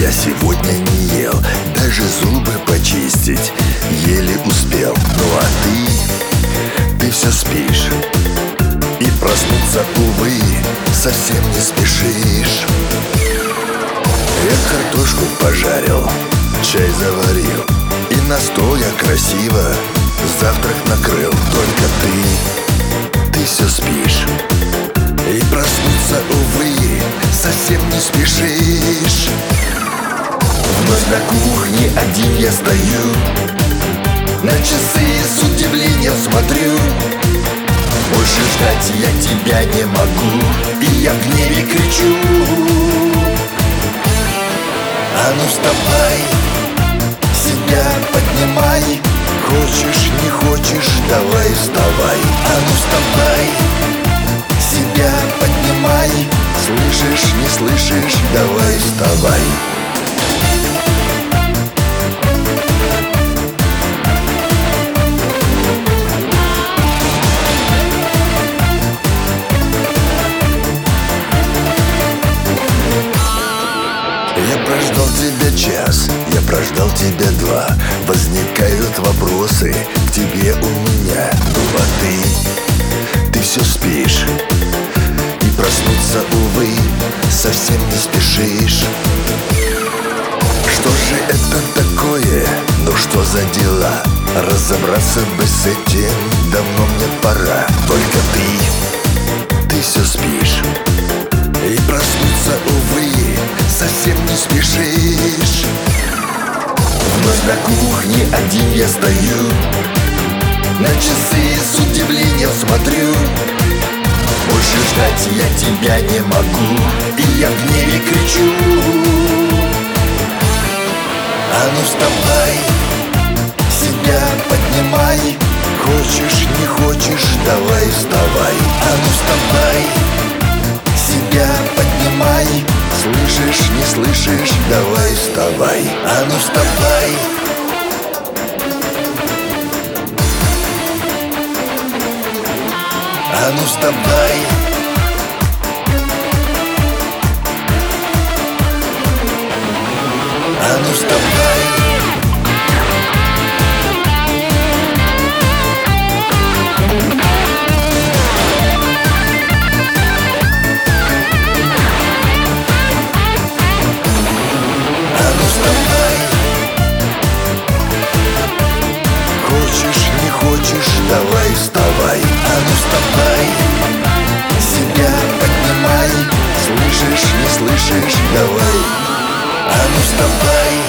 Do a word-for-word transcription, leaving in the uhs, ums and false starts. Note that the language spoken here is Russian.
я сегодня не ел, даже зубы почистить еле успел. Ну а ты, ты все спишь, и проснуться, увы, совсем не спешишь. Я картошку пожарил, чай заварил, и на стол я красиво завтрак накрыл. Только ты, ты все спишь, и проснуться, увы, совсем не спешишь. Вновь на кухне один я стою, на часы с удивлением смотрю. Больше ждать я тебя не могу, и я в гневе кричу: а ну вставай, себя поднимай. Хочешь, не хочешь, давай вставай. А ну вставай, себя поднимай. Слышишь, не слышишь, давай вставай. Я прождал тебя час, я прождал тебя два. Возникают вопросы к тебе у меня. Ну а ты, ты все спишь, и проснуться, увы, совсем не спешишь. Что же это такое? Ну что за дела? Разобраться бы с этим давно мне пора. Только ты, ты все спишь, и проснуться, увы, совсем не спешишь. Вновь на кухне один я стою, на часы с удивлением смотрю. Больше ждать я тебя не могу, и я в гневе кричу: а ну вставай, себя поднимай. Хочешь, не хочешь, давай вставай. А ну вставай, себя поднимай. Слышишь, не слышишь, давай вставай. А ну вставай. А ну вставай. А ну вставай. Хочешь, не хочешь, давай вставай. А ну вставай, себя поднимай. Слышишь, не слышишь, давай. А ну вставай.